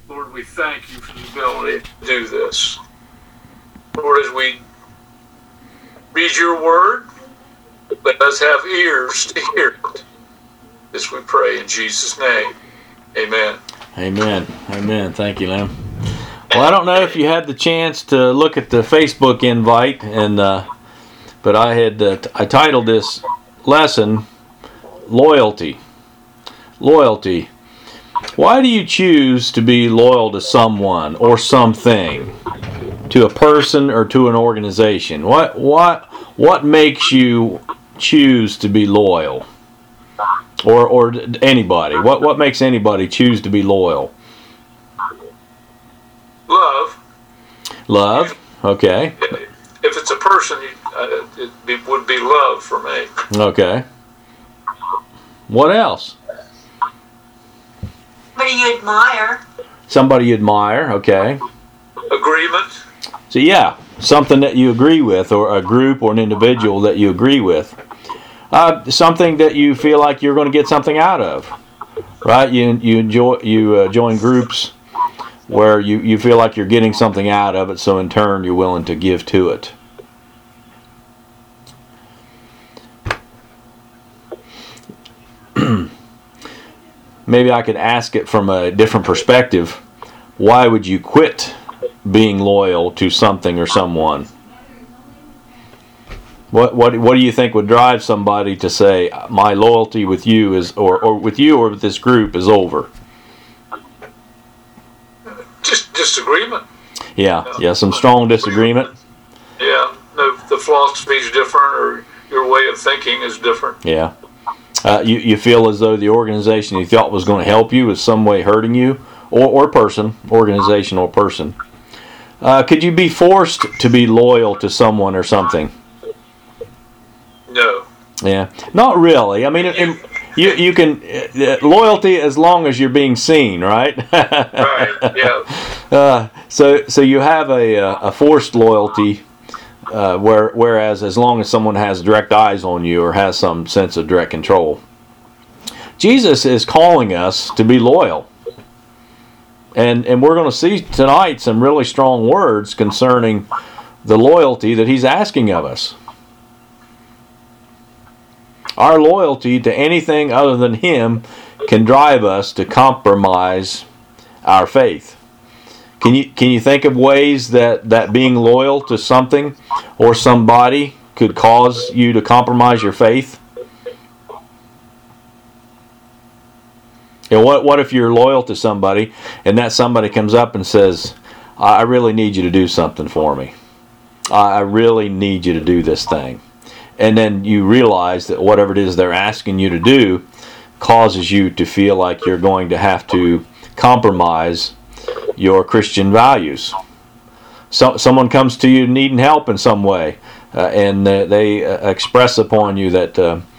Lord, we thank you for the ability to do this. Lord, as we read your word, let us have ears to hear it. This we pray in Jesus' name. Amen. Amen. Amen. Thank you, Lim. Well, I don't know if you had the chance to look at the Facebook invite, but I titled this lesson, Loyalty. Loyalty. Why do you choose to be loyal to someone or something, to a person or to an organization? What makes you choose to be loyal, or anybody? What makes anybody choose to be loyal? Love. Love. Okay. If it's a person, it would be love for me. Okay. What else? Somebody you admire. Somebody you admire. Okay. Agreement. So yeah, something that you agree with, or a group or an individual that you agree with. Something that you feel like you're going to get something out of, right? You join groups where you feel like you're getting something out of it, so in turn you're willing to give to it. Maybe I could ask it from a different perspective. Why would you quit being loyal to something or someone? What do you think would drive somebody to say, my loyalty with you is, or with you or with this group is over? Just disagreement. Yeah, some strong disagreement. Yeah, the philosophy is different, or your way of thinking is different. Yeah. You feel as though the organization you thought was going to help you is some way hurting you, or person, organization or person. Could you be forced to be loyal to someone or something? No. Yeah, not really. I mean, you can loyalty as long as you're being seen, right? Right. Yeah. So you have a forced loyalty, whereas as long as someone has direct eyes on you or has some sense of direct control. Jesus is calling us to be loyal. And we're going to see tonight some really strong words concerning the loyalty that he's asking of us. Our loyalty to anything other than him can drive us to compromise our faith. Can you think of ways that being loyal to something or somebody could cause you to compromise your faith? And what if you're loyal to somebody and that somebody comes up and says, I really need you to do something for me. I really need you to do this thing. And then you realize that whatever it is they're asking you to do causes you to feel like you're going to have to compromise your Christian values. So, someone comes to you needing help in some way, and they express upon you that,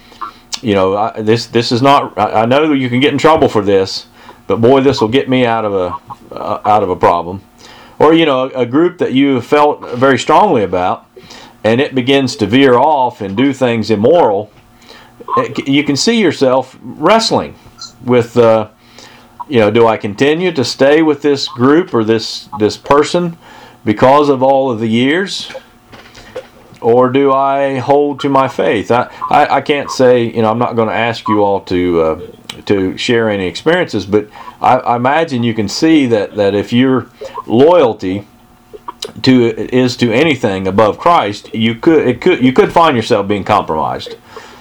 this is not. I know you can get in trouble for this, but boy, this will get me out of a problem. Or a group that you felt very strongly about, and it begins to veer off and do things immoral. You can see yourself wrestling with. Do I continue to stay with this group or this person because of all of the years? Or do I hold to my faith? I can't say, I'm not going to ask you all to share any experiences, but I imagine you can see that if your loyalty is to anything above Christ, you could find yourself being compromised.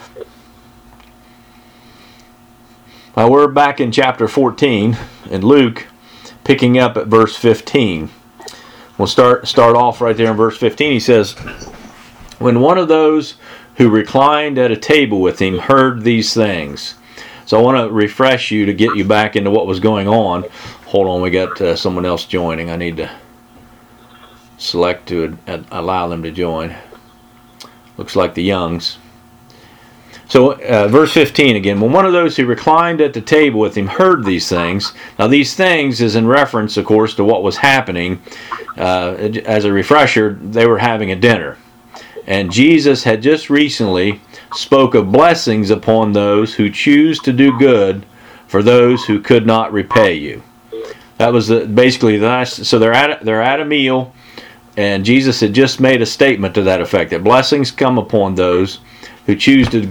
We're back in chapter 14 in Luke, picking up at verse 15. We'll start off right there in verse 15. He says, when one of those who reclined at a table with him heard these things. So I want to refresh you to get you back into what was going on. Hold on, we got someone else joining. I need to select to allow them to join. Looks like the Youngs. So verse 15 again. When one of those who reclined at the table with him heard these things. Now these things is in reference, of course, to what was happening. As a refresher, they were having a dinner. And Jesus had just recently spoke of blessings upon those who choose to do good for those who could not repay you. That was basically the last. So they're at a meal, and Jesus had just made a statement to that effect, that blessings come upon those who choose to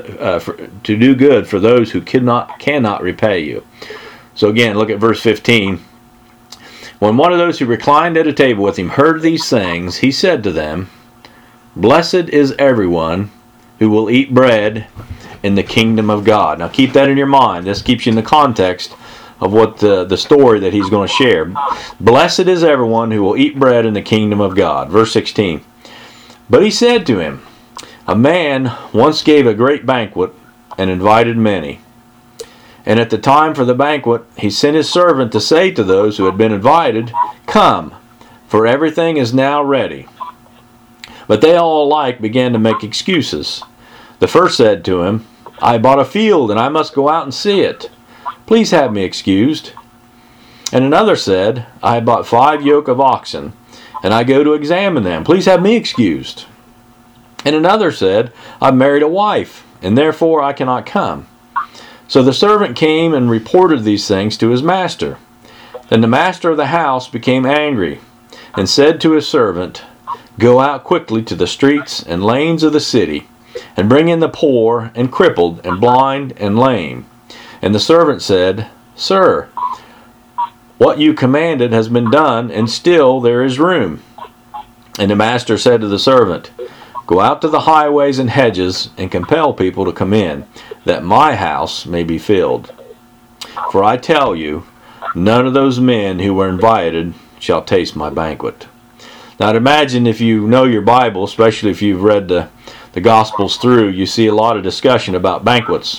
do good for those who cannot repay you. So again, look at verse 15. When one of those who reclined at a table with him heard these things, he said to them, "Blessed is everyone who will eat bread in the kingdom of God." Now keep that in your mind. This keeps you in the context of what the story that he's going to share. Blessed is everyone who will eat bread in the kingdom of God. Verse 16. But he said to him, "A man once gave a great banquet and invited many. And at the time for the banquet, he sent his servant to say to those who had been invited, 'Come, for everything is now ready.' But they all alike began to make excuses. The first said to him, 'I bought a field and I must go out and see it. Please have me excused.' And another said, 'I bought 5 yoke of oxen and I go to examine them. Please have me excused.' And another said, 'I've married a wife and therefore I cannot come.' So the servant came and reported these things to his master. Then the master of the house became angry and said to his servant, 'Go out quickly to the streets and lanes of the city, and bring in the poor and crippled and blind and lame.' And the servant said, 'Sir, what you commanded has been done, and still there is room.' And the master said to the servant, 'Go out to the highways and hedges and compel people to come in, that my house may be filled. For I tell you, none of those men who were invited shall taste my banquet.'" Now I'd imagine if you know your Bible, especially if you've read the Gospels through, you see a lot of discussion about banquets.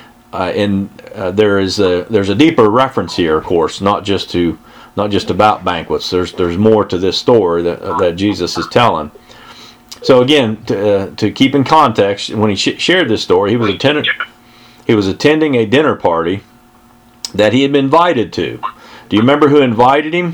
There's a deeper reference here, of course, not just about banquets. There's more to this story that Jesus is telling. So again, to keep in context, when he shared this story, he was attending a dinner party that he had been invited to. Do you remember who invited him?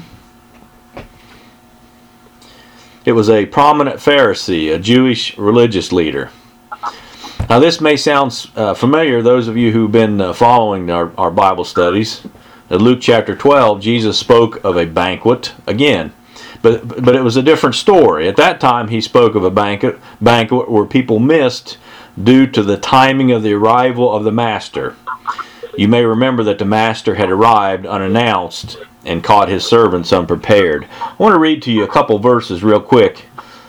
It was a prominent Pharisee, a Jewish religious leader. Now this may sound familiar, those of you who've been following our Bible studies. In Luke chapter 12, Jesus spoke of a banquet again. But it was a different story. At that time, he spoke of a banquet where people missed due to the timing of the arrival of the master. You may remember that the master had arrived unannounced and caught his servants unprepared. I want to read to you a couple verses real quick,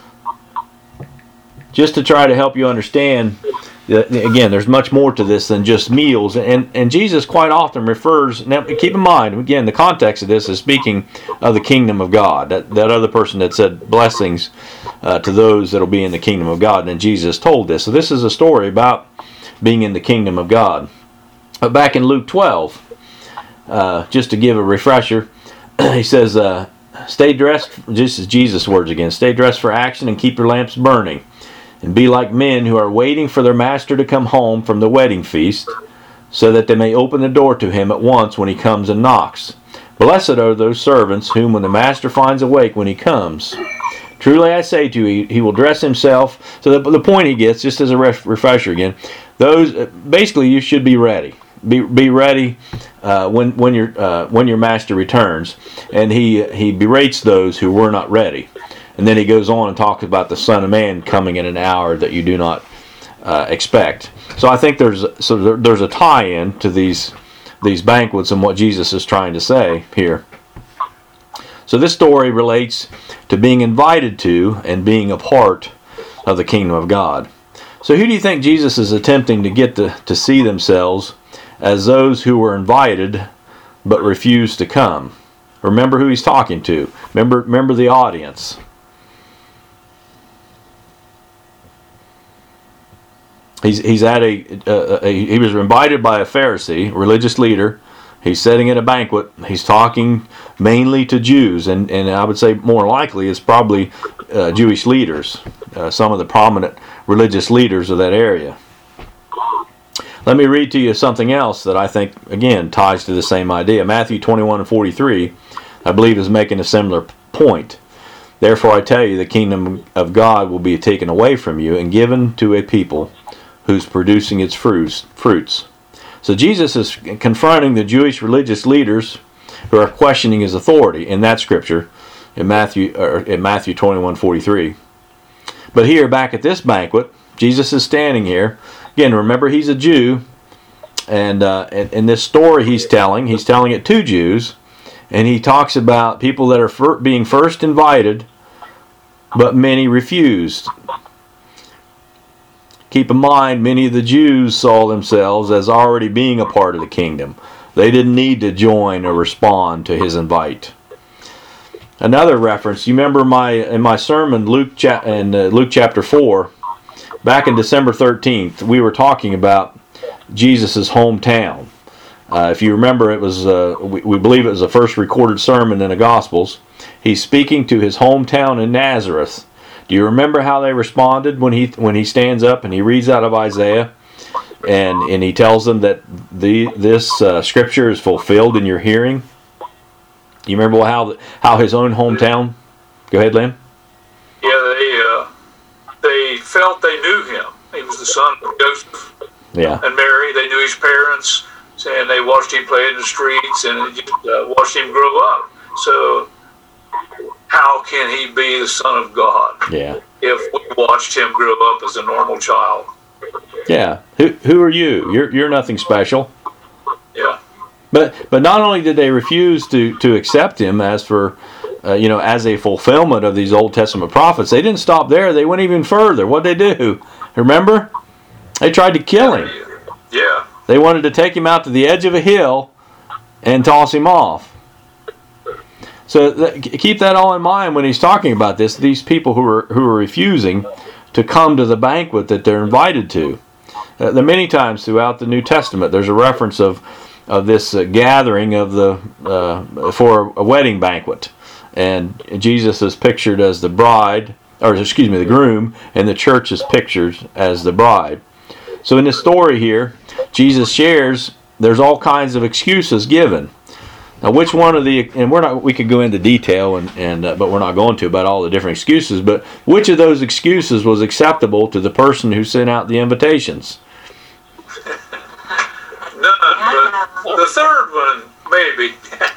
just to try to help you understand. Again, there's much more to this than just meals, and Jesus quite often refers. Now, keep in mind, again, the context of this is speaking of the kingdom of God. That other person that said blessings to those that will be in the kingdom of God, and Jesus told this. So this is a story about being in the kingdom of God. But back in Luke 12, just to give a refresher, he says, "Stay dressed." This is Jesus' words again. "Stay dressed for action and keep your lamps burning. And be like men who are waiting for their master to come home from the wedding feast, so that they may open the door to him at once when he comes and knocks. Blessed are those servants whom when the master finds awake when he comes. Truly I say to you, he will dress himself." So the point he gets, just as a refresher again, basically you should be ready. Be ready when your master returns. And he berates those who were not ready. And then he goes on and talks about the Son of Man coming in an hour that you do not expect. So I think there's a tie-in to these banquets and what Jesus is trying to say here. So this story relates to being invited to and being a part of the kingdom of God. So who do you think Jesus is attempting to get to see themselves as those who were invited but refused to come? Remember who he's talking to. Remember the audience. He's at he was invited by a Pharisee, religious leader. He's sitting at a banquet. He's talking mainly to Jews, and I would say more likely it's probably Jewish leaders, some of the prominent religious leaders of that area. Let me read to you something else that I think, again, ties to the same idea. Matthew 21:43, I believe, is making a similar point. "Therefore I tell you, the kingdom of God will be taken away from you and given to a people who's producing its fruits." So Jesus is confronting the Jewish religious leaders who are questioning his authority in that scripture in Matthew 21:43. But here, back at this banquet, Jesus is standing here. Again, remember, he's a Jew, and in this story he's telling it to Jews, and he talks about people that are being first invited, but many refused. Keep in mind, many of the Jews saw themselves as already being a part of the kingdom. They didn't need to join or respond to his invite. Another reference, you remember in my sermon, Luke chapter 4, back in December 13th, we were talking about Jesus' hometown. If you remember, it was we believe it was the first recorded sermon in the Gospels. He's speaking to his hometown in Nazareth. Do you remember how they responded when he stands up and he reads out of Isaiah, and he tells them that this scripture is fulfilled in your hearing? You remember how his own hometown? Go ahead, Lynn. Yeah, they felt they knew him. He was the son of Joseph and Mary. They knew his parents, and they watched him play in the streets and just watched him grow up. So how can he be the Son of God? Yeah. If we watched him grow up as a normal child. Yeah. Who are you? You're nothing special. Yeah. But not only did they refuse to accept him as for as a fulfillment of these Old Testament prophets, they didn't stop there. They went even further. What'd they do? Remember? They tried to kill him. Yeah. They wanted to take him out to the edge of a hill and toss him off. So keep that all in mind when he's talking about this. These people who are refusing to come to the banquet that they're invited to. The many times throughout the New Testament, there's a reference of this gathering of for a wedding banquet, and Jesus is pictured as the bride, the groom, and the church is pictured as the bride. So in this story here, Jesus shares there's all kinds of excuses given. Now, which one of we could go into detail but we're not going to about all the different excuses. But which of those excuses was acceptable to the person who sent out the invitations? None, but the third one, maybe.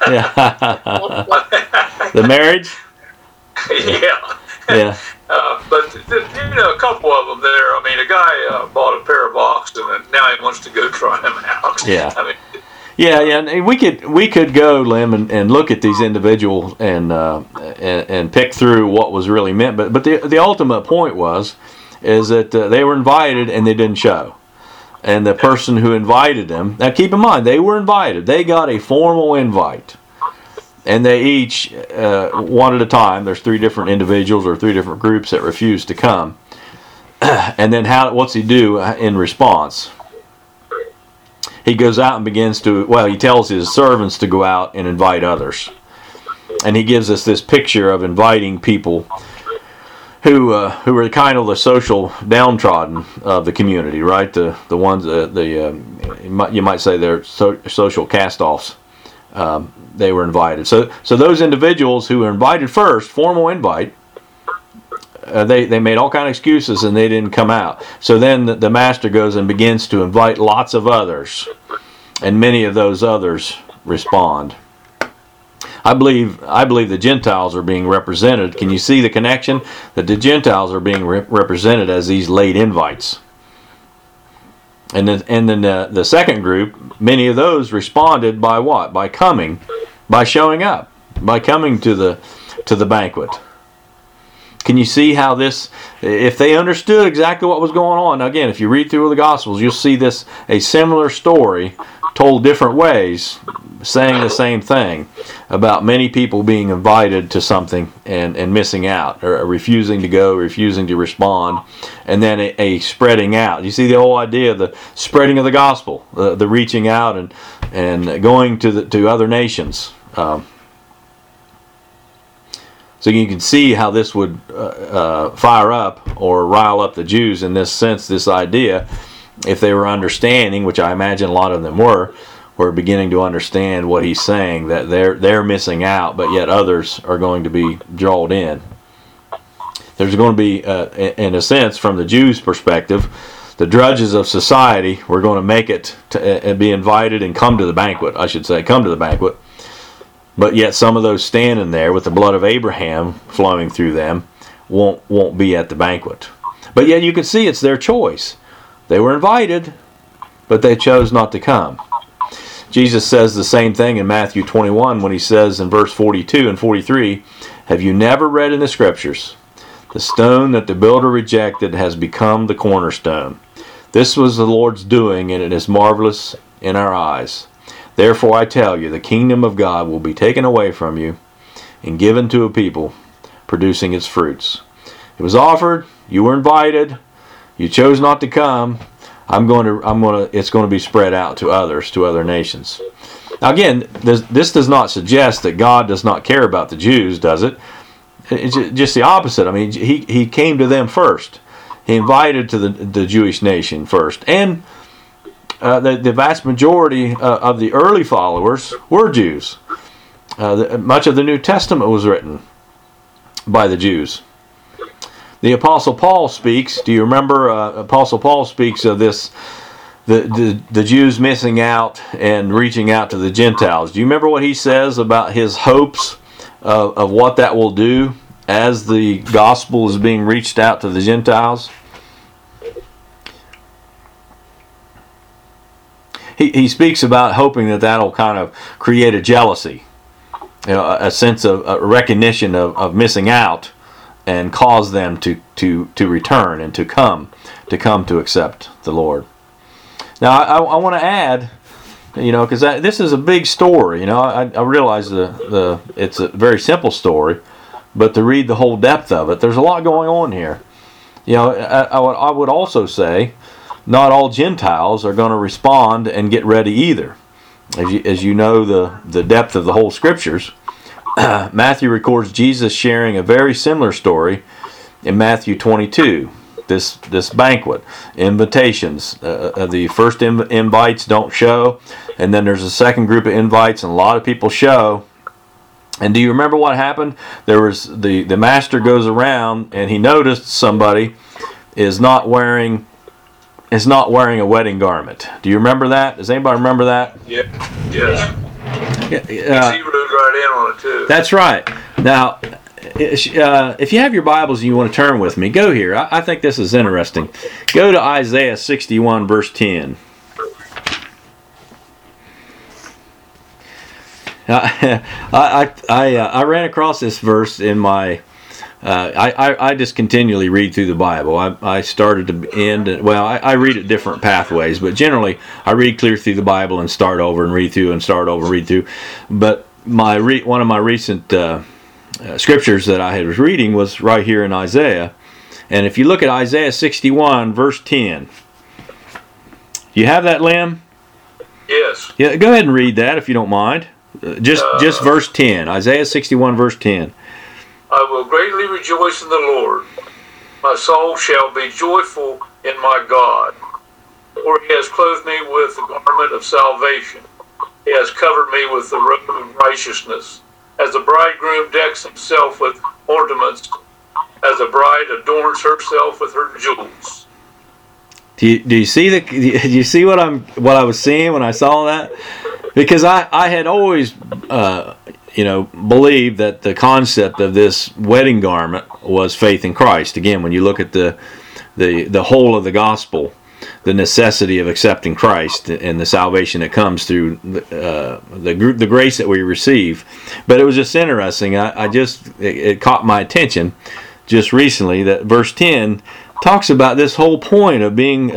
The marriage? Yeah. Yeah. But a couple of them there. I mean, a guy bought a pair of oxen, and now he wants to go try them out. Yeah. I mean, yeah, and we could go, Lim, and look at these individuals and pick through what was really meant. But the ultimate point is that they were invited and they didn't show. And the person who invited them, now keep in mind, they were invited. They got a formal invite. And they each, one at a time, there's 3 different individuals or 3 different groups that refused to come. And then what's he do in response? He goes out and he tells his servants to go out and invite others. And he gives us this picture of inviting people who are kind of the social downtrodden of the community, right? The ones, you might say they're social cast-offs. They were invited. So those individuals who were invited first, formal invite, they made all kind of excuses and they didn't come out. So then the master goes and begins to invite lots of others, and many of those others respond. I believe the Gentiles are being represented. Can you see the connection? That the Gentiles are being represented as these late invites. And then the second group, many of those responded by what? By coming, by showing up, by coming to the banquet. Can you see how this, if they understood exactly what was going on? Now again, if you read through the Gospels, you'll see a similar story told different ways, saying the same thing about many people being invited to something and missing out, or refusing to go, refusing to respond, and then a spreading out. You see the whole idea of the spreading of the gospel, the reaching out and going to other nations. So you can see how this would fire up or rile up the Jews in this sense, this idea, if they were understanding, which I imagine a lot of them were beginning to understand what he's saying, that they're missing out, but yet others are going to be drawn in. There's going to be, in a sense, from the Jews' perspective, the drudges of society were going to make it to be invited and come to the banquet, I should say, come to the banquet. But yet some of those standing there with the blood of Abraham flowing through them won't be at the banquet. But yet you can see it's their choice. They were invited, but they chose not to come. Jesus says the same thing in Matthew 21 when he says in verse 42 and 43, "Have you never read in the Scriptures, the stone that the builder rejected has become the cornerstone? This was the Lord's doing, and it is marvelous in our eyes. Therefore I tell you, the kingdom of God will be taken away from you and given to a people producing its fruits. It was offered, you were invited, you chose not to come. It's going to be spread out to others, to other nations." Now again, this does not suggest that God does not care about the Jews, does it? It's just the opposite. I mean, he came to them first. He invited to the Jewish nation first. And the vast majority of the early followers were Jews. Much of the New Testament was written by the Jews. The Apostle Paul speaks. Do you remember Apostle Paul speaks of this, the Jews missing out and reaching out to the Gentiles? Do you remember what he says about his hopes of what that will do as the gospel is being reached out to the Gentiles? He speaks about hoping that that'll kind of create a jealousy, a sense of a recognition of missing out, and cause them to return and to come to accept the Lord. Now I want to add, because this is a big story. I realize it's a very simple story, but to read the whole depth of it, there's a lot going on here. I would also say, not all Gentiles are going to respond and get ready either. As you know the depth of the whole Scriptures, Matthew records Jesus sharing a very similar story in Matthew 22. This banquet, invitations. The first invites don't show, and then there's a second group of invites, and a lot of people show. And do you remember what happened? There was the master goes around, and he noticed somebody is not wearing a wedding garment. Do you remember that? Does anybody remember that? Yeah. Yes. He rode right in on it too. That's right. Now, if you have your Bibles and you want to turn with me, go here. I think this is interesting. Go to Isaiah 61, verse 10. I ran across this verse in my. I just continually read through the Bible. I started to end. I read at different pathways, but generally I read clear through the Bible and start over and read through and start over and read through. But one of my recent scriptures that I was reading was right here in Isaiah. And if you look at Isaiah 61, verse 10, you have that, Lim? Yes. Yeah, go ahead and read that if you don't mind. Just verse 10. Isaiah 61, verse 10. "I will greatly rejoice in the Lord. My soul shall be joyful in my God. For he has clothed me with the garment of salvation. He has covered me with the robe of righteousness. As the bridegroom decks himself with ornaments, as a bride adorns herself with her jewels." Do you see what I was seeing when I saw that? Because I had always believed that the concept of this wedding garment was faith in Christ. Again, when you look at the whole of the gospel, the necessity of accepting Christ and the salvation that comes through the grace that we receive. But it was just interesting. It caught my attention just recently that verse 10 talks about this whole point of being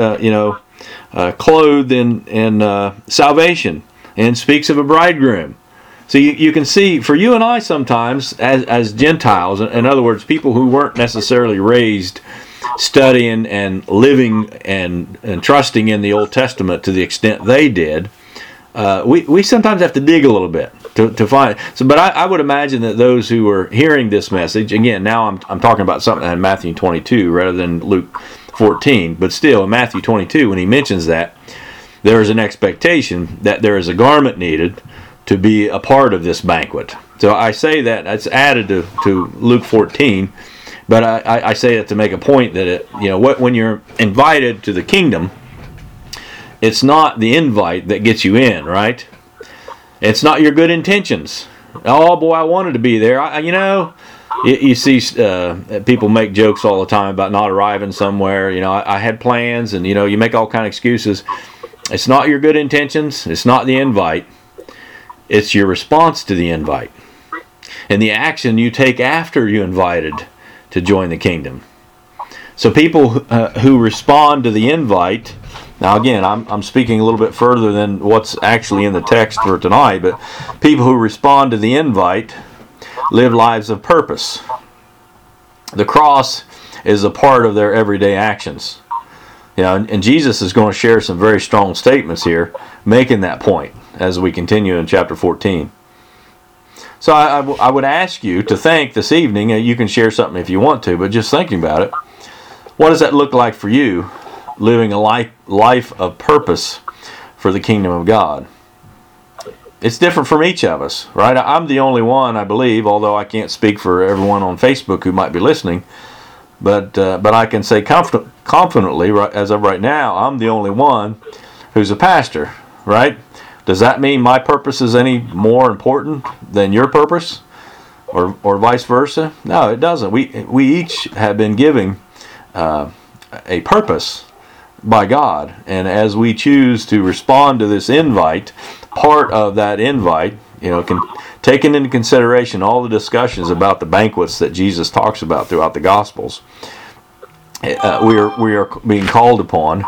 clothed in salvation, and speaks of a bridegroom. So you can see, for you and I sometimes, as Gentiles, in other words, people who weren't necessarily raised studying and living and trusting in the Old Testament to the extent they did, we sometimes have to dig a little bit to find. So, but I would imagine that those who were hearing this message, again, now I'm talking about something in Matthew 22 rather than Luke 14, but still in Matthew 22, when he mentions that, there is an expectation that there is a garment needed to be a part of this banquet. So I say that it's added to Luke 14, but I say it to make a point that when you're invited to the kingdom, it's not the invite that gets you in, right? It's not your good intentions Oh boy, I wanted to be there. You see people make jokes all the time about not arriving somewhere. I had plans, and you make all kind of excuses. It's not your good intentions. It's not the invite. It's your response to the invite and the action you take after you invited to join the kingdom. So people who respond to the invite. Now again, I'm speaking a little bit further than what's actually in the text for tonight, but people who respond to the invite live lives of purpose. The cross is a part of their everyday actions. And Jesus is going to share some very strong statements here, making that point as we continue in chapter 14. So I would ask you to think this evening. You can share something if you want to, but just thinking about it, what does that look like for you, living a life of purpose for the kingdom of God? It's different from each of us, right? I'm the only one, I believe, although I can't speak for everyone on Facebook who might be listening, but I can say confidently, as of right now, I'm the only one who's a pastor, right? Does that mean my purpose is any more important than your purpose, or vice versa? No, it doesn't. We each have been given a purpose by God, and as we choose to respond to this invite, part of that invite, taking into consideration all the discussions about the banquets that Jesus talks about throughout the Gospels, we are being called upon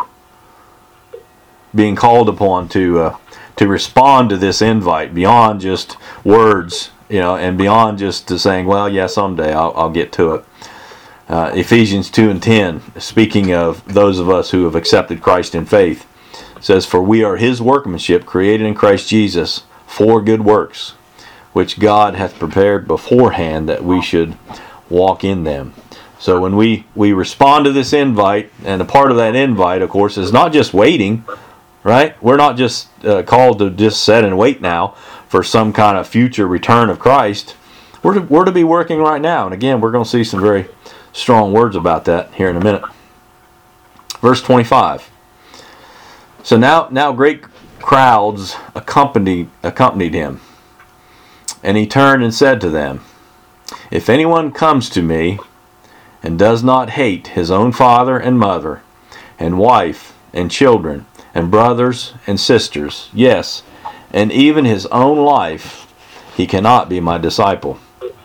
to respond to this invite beyond just words, and beyond just to saying, well, yeah, someday I'll get to it. Ephesians 2:10, speaking of those of us who have accepted Christ in faith, says, "For we are His workmanship, created in Christ Jesus for good works, which God hath prepared beforehand that we should walk in them." So when we respond to this invite, and a part of that invite, of course, is not just waiting, right? We're not just called to just sit and wait now for some kind of future return of Christ. We're to be working right now. And again, we're going to see some very strong words about that here in a minute. Verse 25. So now great crowds accompanied him. And he turned and said to them, "If anyone comes to me and does not hate his own father and mother, and wife and children, and brothers and sisters, yes, and even his own life, he cannot be my disciple.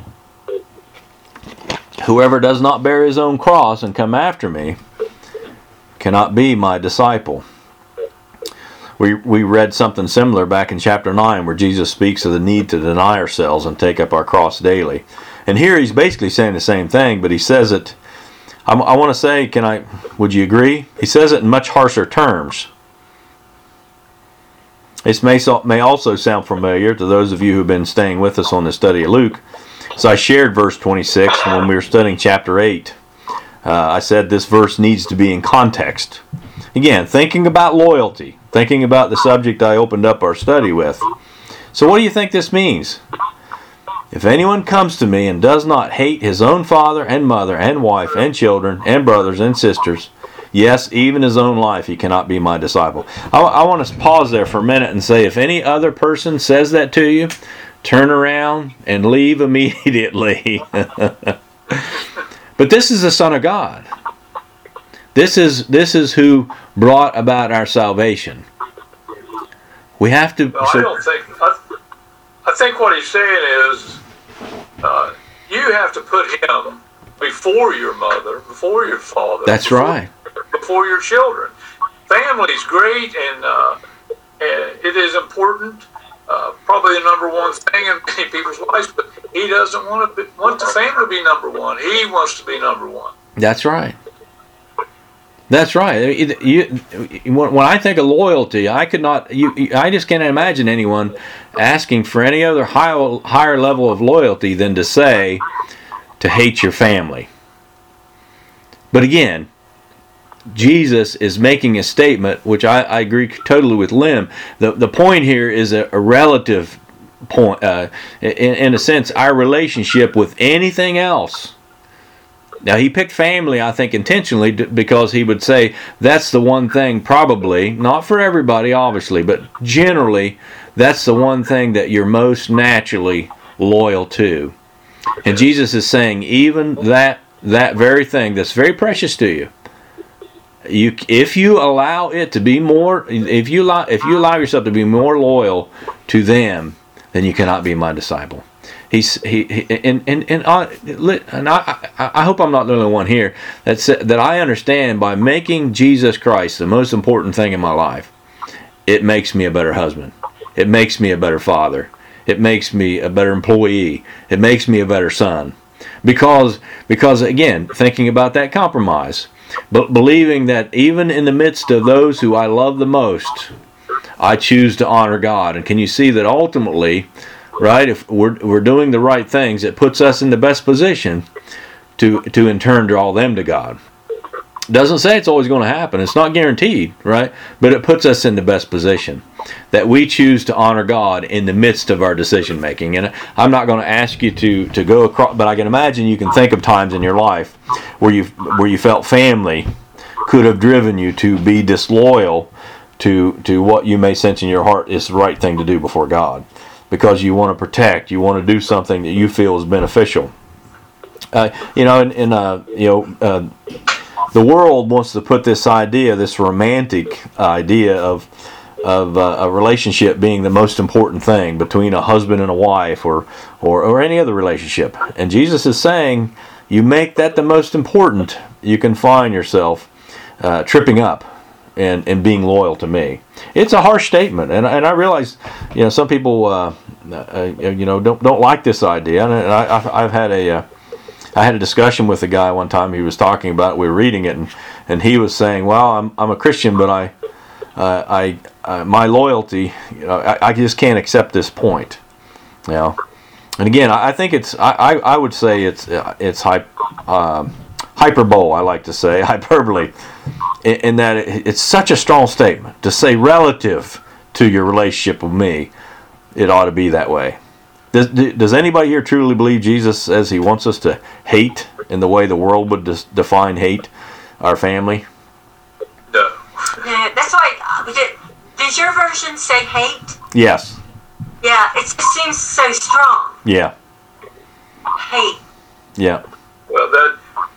Whoever does not bear his own cross and come after me cannot be my disciple." We read something similar back in chapter 9 where Jesus speaks of the need to deny ourselves and take up our cross daily. And here he's basically saying the same thing, but he says it, I want to say, would you agree? He says it in much harsher terms. This may also sound familiar to those of you who've been staying with us on the study of Luke. So I shared verse 26 when we were studying chapter 8. I said this verse needs to be in context. Again, thinking about loyalty, thinking about the subject I opened up our study with. So what do you think this means? If anyone comes to me and does not hate his own father and mother and wife and children and brothers and sisters, yes, even his own life, he cannot be my disciple. I want to pause there for a minute and say, if any other person says that to you, turn around and leave immediately. But this is the Son of God. This is who brought about our salvation. We have to. I think what he's saying is, you have to put him before your mother, before your father. That's right. Before your children. Family's great, and it is important. Probably the number one thing in many people's lives, but he doesn't want the family to be number one. He wants to be number one. That's right. That's right. When I think of loyalty, I just can't imagine anyone asking for any other higher level of loyalty than to say to hate your family. But again, Jesus is making a statement, which I agree totally with Lim. The point here is a relative point. In a sense, our relationship with anything else. Now, he picked family, I think, intentionally because he would say that's the one thing probably, not for everybody, obviously, but generally, that's the one thing that you're most naturally loyal to. And Jesus is saying even that very thing that's very precious to you, if you allow it to be more, if you allow yourself to be more loyal to them, then you cannot be my disciple. I hope I'm not the only one here that I understand by making Jesus Christ the most important thing in my life, it makes me a better husband. It makes me a better father. It makes me a better employee. It makes me a better son. Because again, thinking about that compromise, but believing that even in the midst of those who I love the most, I choose to honor God. And can you see that ultimately, right, if we're doing the right things, it puts us in the best position to in turn draw them to God. Doesn't say it's always going to happen. It's not guaranteed, right? But it puts us in the best position that we choose to honor God in the midst of our decision making. And I'm not going to ask you to go across, but I can imagine you can think of times in your life where you felt family could have driven you to be disloyal to what you may sense in your heart is the right thing to do before God, because you want to protect, you want to do something that you feel is beneficial. The world wants to put this romantic idea of a relationship being the most important thing between a husband and a wife or any other relationship. And Jesus is saying, you make that the most important, you can find yourself tripping up and being loyal to me. It's a harsh statement, and I realize, some people don't like this idea, and I had a discussion with a guy one time. He was talking about it. We were reading it, and he was saying, "Well, I'm a Christian, but my loyalty, I just can't accept this point." And again, I think I would say it's hyperbole. I like to say hyperbole, in that it's such a strong statement to say relative to your relationship with me. It ought to be that way. Does anybody here truly believe Jesus says he wants us to hate in the way the world would define hate our family? No. Yeah, that's why. Did your version say hate? Yes. Yeah, it just seems so strong. Yeah. Hate. Yeah. Well,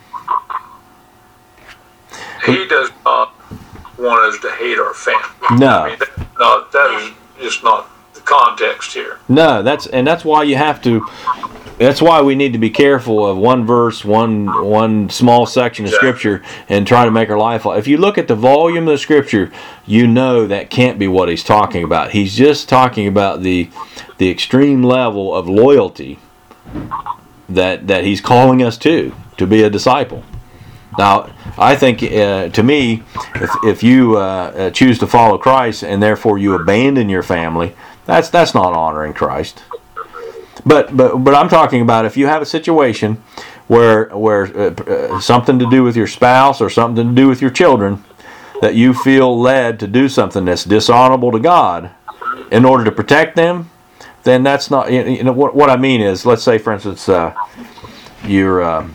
he does not want us to hate our family. No. I mean, that is just not the context here. No, that's why you have to. That's why we need to be careful of one verse, one small section of Scripture, and try to make our life. If you look at the volume of the Scripture, you know that can't be what he's talking about. He's just talking about the extreme level of loyalty that he's calling us to be a disciple. Now, I think, to me, if you choose to follow Christ and therefore you abandon your family, that's not honoring Christ. But I'm talking about if you have a situation where something to do with your spouse or something to do with your children, that you feel led to do something that's dishonorable to God in order to protect them, then that's not. What I mean is, let's say, for instance, you're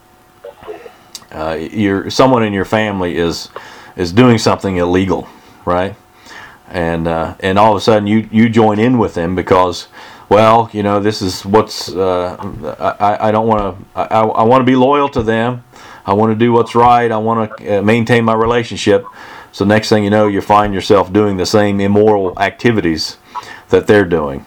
someone in your family is doing something illegal, right? And all of a sudden you join in with them because, well, this is what's I don't want to. I want to be loyal to them. I want to do what's right. I want to maintain my relationship. So next thing you know, you find yourself doing the same immoral activities that they're doing.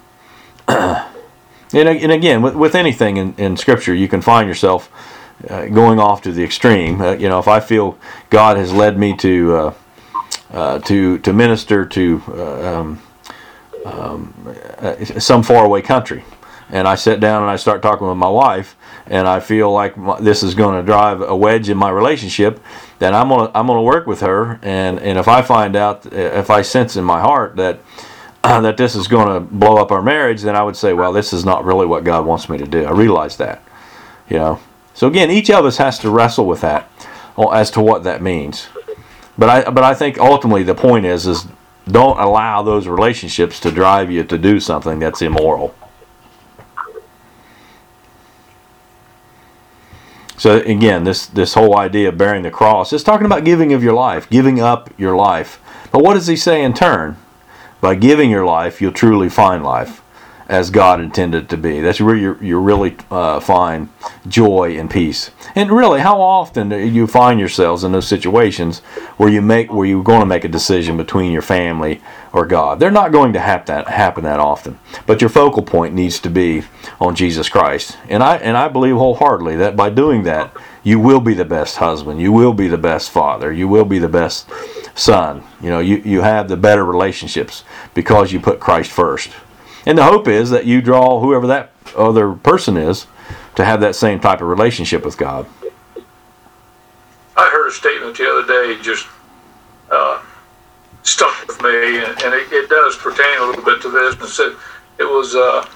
And again, with anything in Scripture, you can find yourself going off to the extreme. If I feel God has led me to minister to some faraway country, and I sit down and I start talking with my wife, and I feel like this is going to drive a wedge in my relationship, then I'm gonna work with her, and if I find out, if I sense in my heart that this is going to blow up our marriage, then I would say, well, this is not really what God wants me to do. I realize that, So again, each of us has to wrestle with that as to what that means. But I think ultimately the point is don't allow those relationships to drive you to do something that's immoral. So again, this whole idea of bearing the cross is talking about giving of your life, giving up your life. But what does he say in turn? By giving your life, you'll truly find life. as God intended it to be. That's where you really find joy and peace. And really, how often do you find yourselves in those situations where you're going to make a decision between your family or God? They're not going to happen that often. But your focal point needs to be on Jesus Christ. And I believe wholeheartedly that by doing that, you will be the best husband. You will be the best father. You will be the best son. You have the better relationships because you put Christ first. And the hope is that you draw whoever that other person is to have that same type of relationship with God. I heard a statement the other day just stuck with me, and it does pertain a little bit to this. And it said, it was,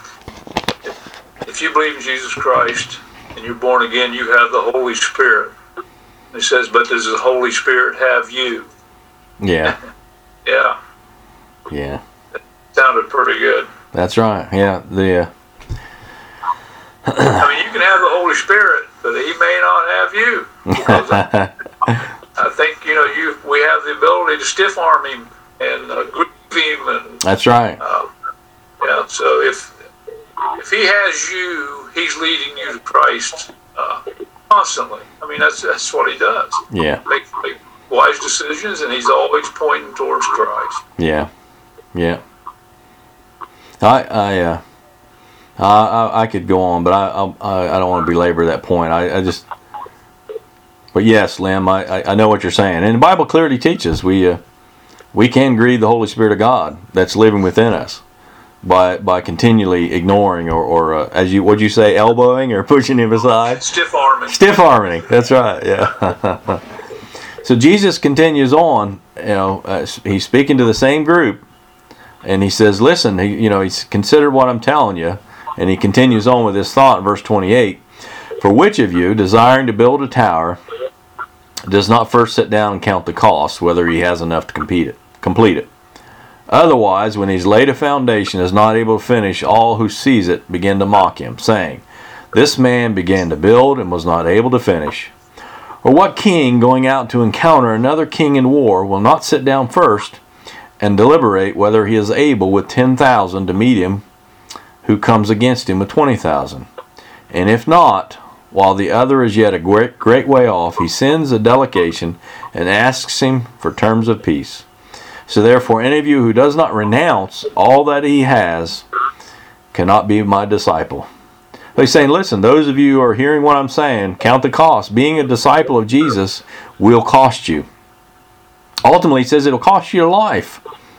if you believe in Jesus Christ and you're born again, you have the Holy Spirit. And it says, but does the Holy Spirit have you? Yeah. Yeah. Yeah. It sounded pretty good. That's right. Yeah. I mean, you can have the Holy Spirit, but He may not have you. Because I think we have the ability to stiff arm Him and grieve Him, and that's right. Yeah. So if He has you, He's leading you to Christ constantly. I mean, that's what He does. Yeah. Make wise decisions, and He's always pointing towards Christ. Yeah. Yeah. I could go on, but I don't want to belabor that point. But yes, Lim, I know what you're saying, and the Bible clearly teaches we can grieve the Holy Spirit of God that's living within us by continually ignoring or what'd you say, elbowing or pushing Him aside? Stiff arming. Stiff arming. That's right. Yeah. So Jesus continues on. He's speaking to the same group. And he says, listen, he's considered what I'm telling you. And he continues on with this thought in verse 28. For which of you, desiring to build a tower, does not first sit down and count the cost, whether he has enough to complete it? Otherwise, when he's laid a foundation, is not able to finish, all who sees it begin to mock him, saying, this man began to build and was not able to finish. Or what king, going out to encounter another king in war, will not sit down first and deliberate whether he is able with 10,000 to meet him who comes against him with 20,000? And if not, while the other is yet a great way off, he sends a delegation and asks him for terms of peace. So therefore, any of you who does not renounce all that he has cannot be my disciple. He's saying, listen, those of you who are hearing what I'm saying, count the cost. Being a disciple of Jesus will cost you. Ultimately, he says it'll cost you your life.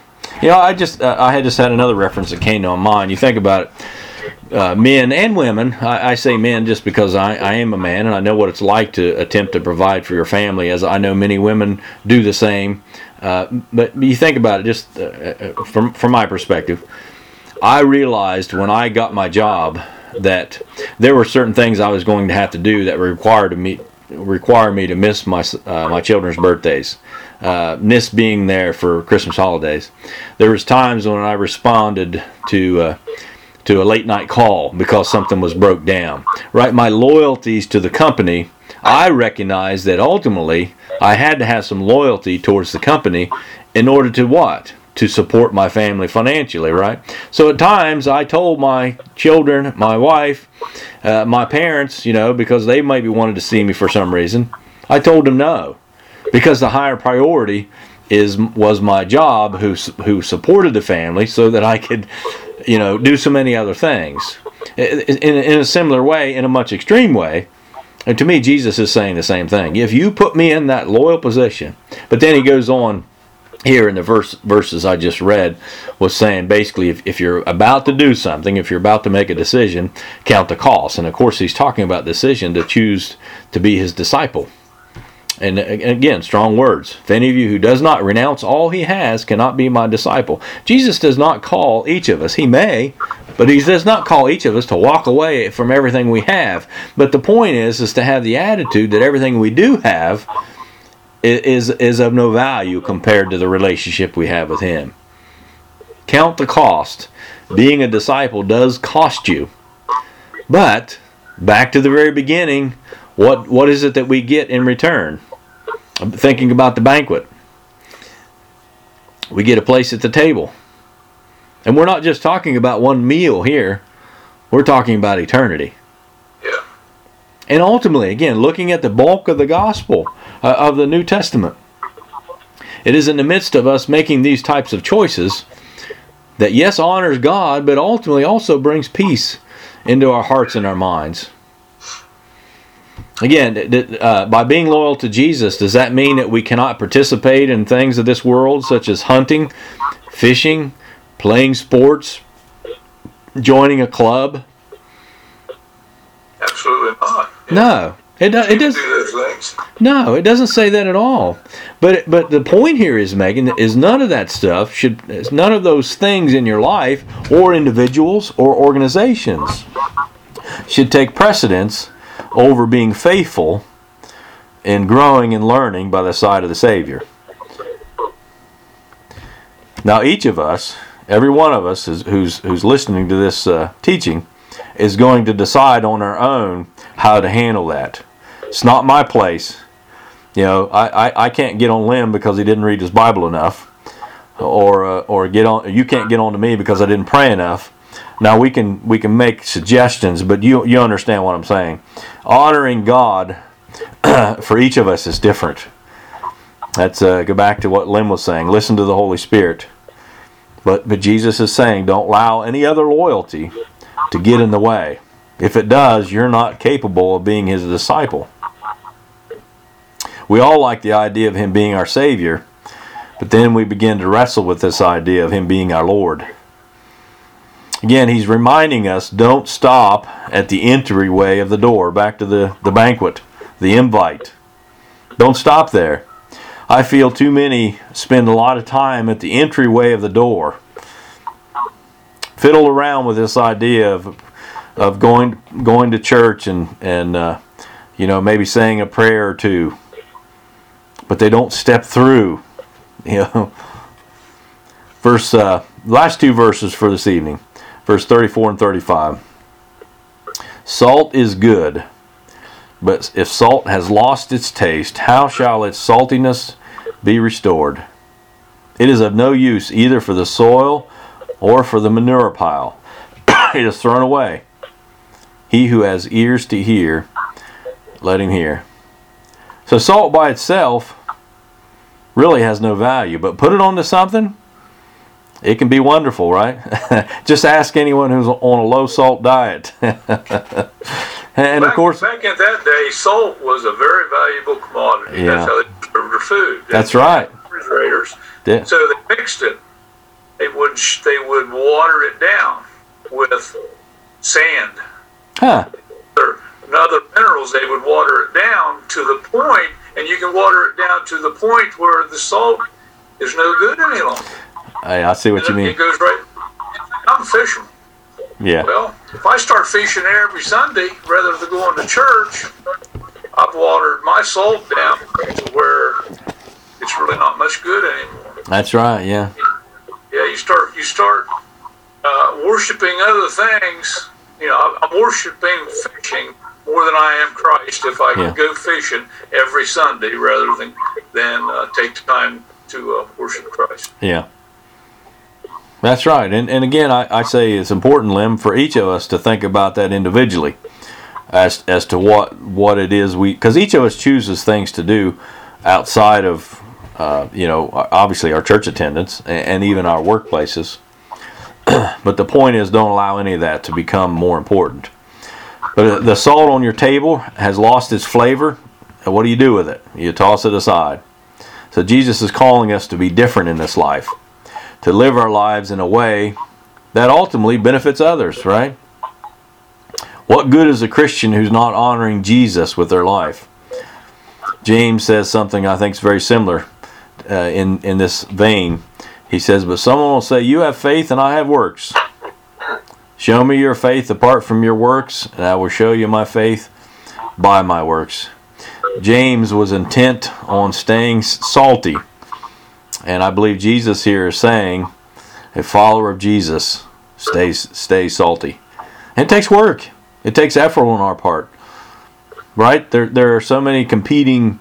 I just had another reference that came to my mind. You think about it, men and women. I say men just because I am a man and I know what it's like to attempt to provide for your family, as I know many women do the same. But you think about it, just from my perspective, I realized when I got my job that there were certain things I was going to have to do that require me to miss my children's birthdays, miss being there for Christmas holidays. There was times when I responded to a late night call because something was broke down. Right, my loyalties to the company, I recognized that ultimately I had to have some loyalty towards the company in order to what? To support my family financially, right? So at times I told my children, my wife, my parents, because they maybe wanted to see me for some reason, I told them no, because the higher priority was my job, who supported the family, so that I could, do so many other things. In a similar way, in a much extreme way, and to me, Jesus is saying the same thing. If you put me in that loyal position, but then he goes on. Here in the verses I just read was saying basically if you're about to do something, if you're about to make a decision, count the cost. And of course he's talking about decision to choose to be his disciple. And again, strong words. If any of you who does not renounce all he has cannot be my disciple. Jesus does not call each of us. He may, but he does not call each of us to walk away from everything we have. But the point is to have the attitude that everything we do have is of no value compared to the relationship we have with him. Count the cost. Being a disciple does cost you. But, back to the very beginning, what is it that we get in return? I'm thinking about the banquet. We get a place at the table. And we're not just talking about one meal here. We're talking about eternity. Yeah. And ultimately, again, looking at the bulk of the gospel of the New Testament, it is in the midst of us making these types of choices that, yes, honors God, but ultimately also brings peace into our hearts and our minds. Again, by being loyal to Jesus, does that mean that we cannot participate in things of this world, such as hunting, fishing, playing sports, joining a club? Absolutely not. No, it doesn't do those things. No, it doesn't say that at all. But the point here is, Megan, is none of that stuff none of those things in your life, or individuals or organizations, should take precedence over being faithful in growing and learning by the side of the Savior. Now, each of us, every one of us who's listening to this teaching, is going to decide on our own how to handle that. It's not my place. I can't get on Lim because he didn't read his Bible enough, or you can't get on to me because I didn't pray enough. Now we can make suggestions, but you understand what I'm saying. Honoring God for each of us is different. That's go back to what Lim was saying. Listen to the Holy Spirit. But Jesus is saying, don't allow any other loyalty to get in the way. If it does, you're not capable of being his disciple. We all like the idea of him being our Savior, but then we begin to wrestle with this idea of him being our Lord. Again, he's reminding us, don't stop at the entryway of the door, back to the banquet, the invite. Don't stop there. I feel too many spend a lot of time at the entryway of the door. Fiddle around with this idea of going to church and maybe saying a prayer or two, but they don't step through. Last two verses for this evening, verse 34 and 35. Salt is good, but if salt has lost its taste, how shall its saltiness be restored? It is of no use either for the soil or for the manure pile. It is thrown away. He who has ears to hear, let him hear. So salt by itself really has no value, but put it onto something, it can be wonderful, right? Just ask anyone who's on a low salt diet. And of course, back in that day, salt was a very valuable commodity. Yeah. That's how they preserved their food. That's right. Refrigerators. Yeah. So they mixed it. They would water it down with sand. Huh. And other minerals. They would water it down to the point, and you can water it down to the point where the salt is no good any longer. I see what you mean. It goes right. I'm a fisherman. Yeah. Well, if I start fishing every Sunday rather than going to church, I've watered my salt down to where it's really not much good anymore. That's right. Yeah. Yeah, you start worshiping other things. I'm worshiping fishing more than I am Christ if I can go fishing every Sunday rather than take time to worship Christ. Yeah. That's right. And again, I say it's important, Lim, for each of us to think about that individually as to what it is because each of us chooses things to do outside of, obviously our church attendance and even our workplaces. But the point is, don't allow any of that to become more important. But the salt on your table has lost its flavor. What do you do with it? You toss it aside. So Jesus is calling us to be different in this life, to live our lives in a way that ultimately benefits others, right? What good is a Christian who's not honoring Jesus with their life? James says something I think is very similar in this vein. He says, but someone will say, you have faith and I have works. Show me your faith apart from your works, and I will show you my faith by my works. James was intent on staying salty. And I believe Jesus here is saying, a follower of Jesus stays salty. And it takes work. It takes effort on our part. Right? There are so many competing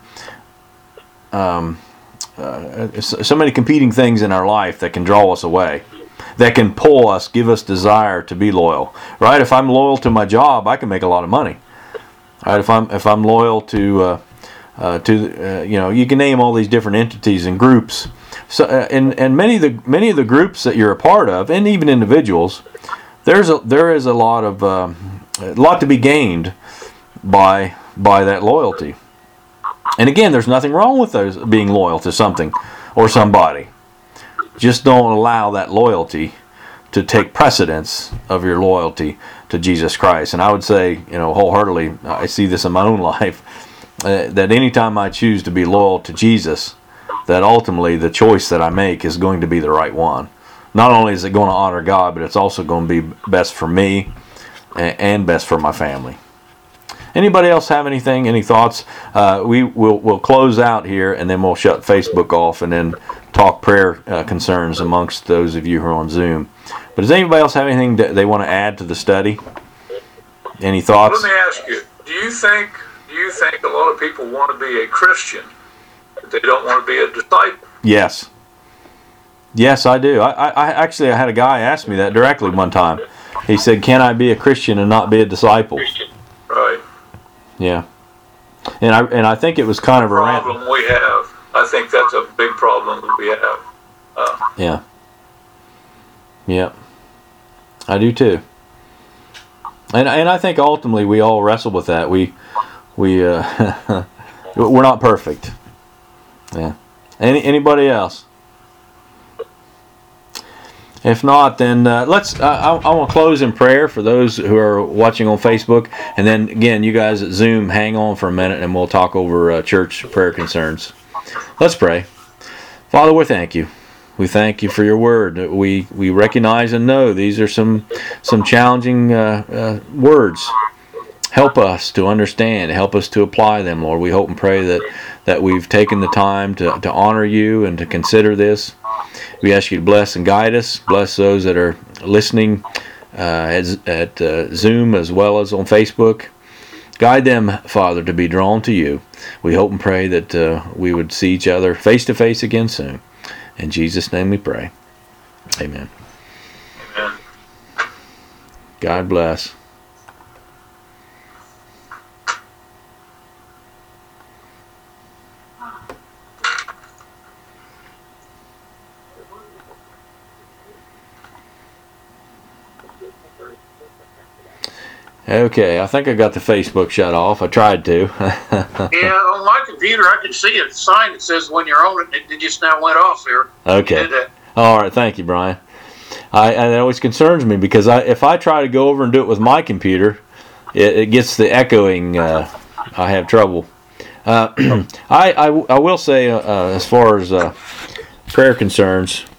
things in our life that can draw us away. that can pull us, give us desire to be loyal, right? If I'm loyal to my job, I can make a lot of money, right? If I'm loyal to you can name all these different entities and groups. So, and many of the groups that you're a part of, and even individuals, there is a lot to be gained by that loyalty. And again, there's nothing wrong with those being loyal to something or somebody. Just don't allow that loyalty to take precedence of your loyalty to Jesus Christ. And I would say, wholeheartedly, I see this in my own life, that anytime I choose to be loyal to Jesus, that ultimately the choice that I make is going to be the right one. Not only is it going to honor God, but it's also going to be best for me and best for my family. Anybody else have anything, any thoughts? We'll close out here, and then we'll shut Facebook off and then talk prayer concerns amongst those of you who are on Zoom. But does anybody else have anything that they want to add to the study? Any thoughts? Let me ask you, do you think a lot of people want to be a Christian, but they don't want to be a disciple? Yes. Yes, I do. I had a guy ask me that directly one time. He said, "Can I be a Christian and not be a disciple?" Right. Yeah. And I think it was kind of a problem we have. I think that's a big problem that we have. Yeah. Yeah. I do too. And I think ultimately we all wrestle with that. We we're not perfect. Yeah. Anybody else? If not, then let's. I want to close in prayer for those who are watching on Facebook, and then again, you guys at Zoom, hang on for a minute, and we'll talk over church prayer concerns. Let's pray. Father, we thank you. We thank you for your word. We recognize and know these are some challenging words. Help us to understand. Help us to apply them, Lord. We hope and pray that we've taken the time to honor you and to consider this. We ask you to bless and guide us. Bless those that are listening at Zoom as well as on Facebook. Guide them, Father, to be drawn to you. We hope and pray that we would see each other face to face again soon. In Jesus' name we pray. Amen. Amen. God bless. Okay, I think I got the Facebook shut off. I tried to. Yeah, on my computer I can see a sign that says when you're on it. It just now went off here. Okay. All right, thank you, Brian. And it always concerns me because if I try to go over and do it with my computer, it gets the echoing. I have trouble. I will say, as far as prayer concerns,